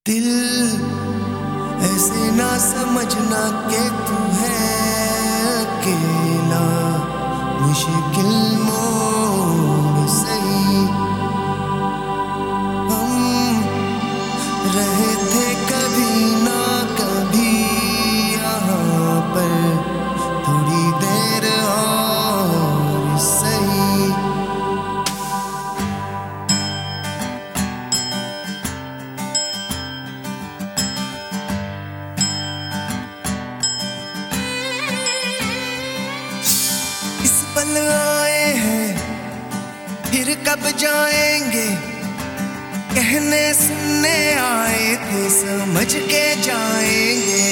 दिल ऐसे ना समझना कि तू है अकेला, मुश्किल मोड़ सही हम रहे थे कभी ना कभी यहाँ पर, थोड़ी देर और सही। पल आए हैं फिर कब जाएंगे, कहने सुनने आए थे समझ के जाएंगे।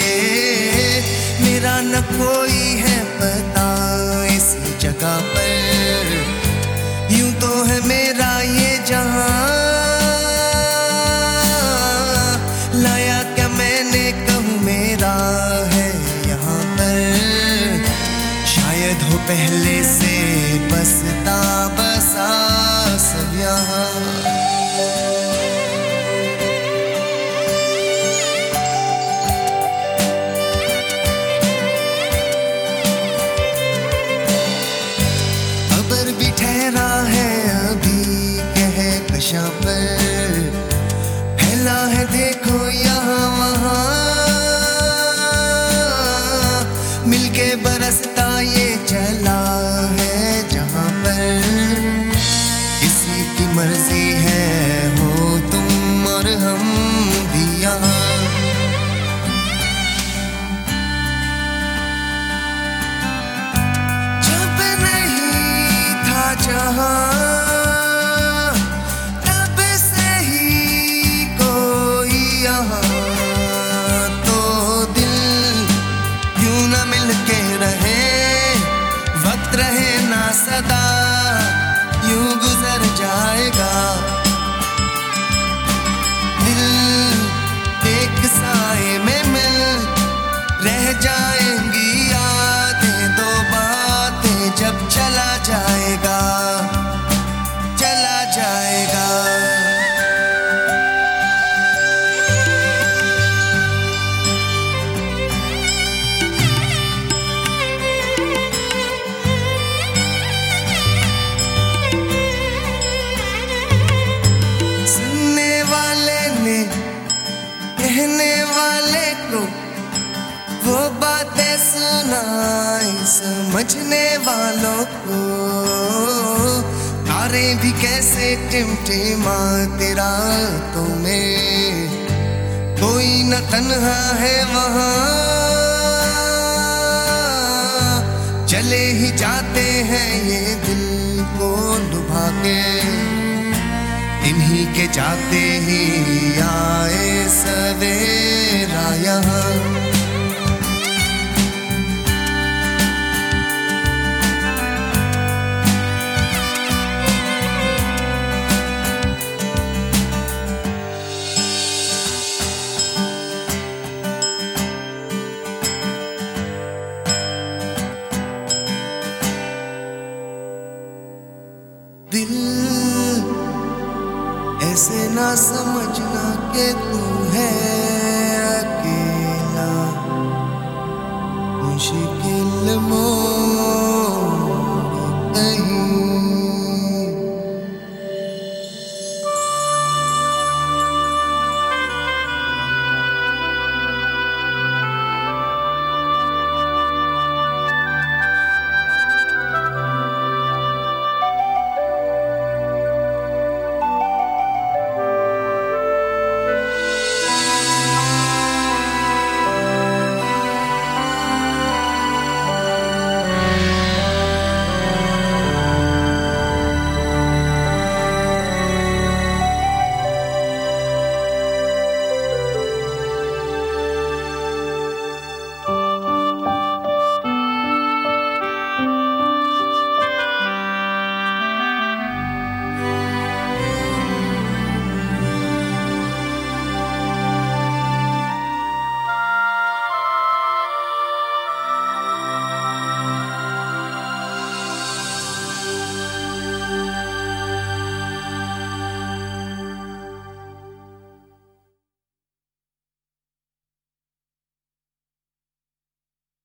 मेरा न कोई है पता इस जगह पर, यूं तो है मेरा ये जहां। लाया क्या मैंने कहूँ मेरा है यहाँ पर, शायद हो पहले से बसता बसा सब यहाँ। खबर भी ठहरा है अभी कहकशां पर, फैला है देखो यहाँ वहाँ, मिलके बरसता ये चला है जहाँ पर। किसी की मर्जी है हो तुम और हम भी यहाँ। जब नहीं था जहाँ तब से ही कोई यहाँ, तो दिल क्यों न मिलके रहे, वक्त रहे ना सदा यूं गुजर जाएगा। दिल एक साए में मिल रह जाएंगी यादें, दो बातें जब चला जाएगा चला जाएगा। कहने वाले को वो बातें सुनाई समझने वालों को, तारे भी कैसे टिमटिमाते रातों में, कोई न तन्हा है वहाँ। चले ही जाते हैं ये दिल को डुबा के, इन्हीं के जाते ही आए सवेरा यहाँ।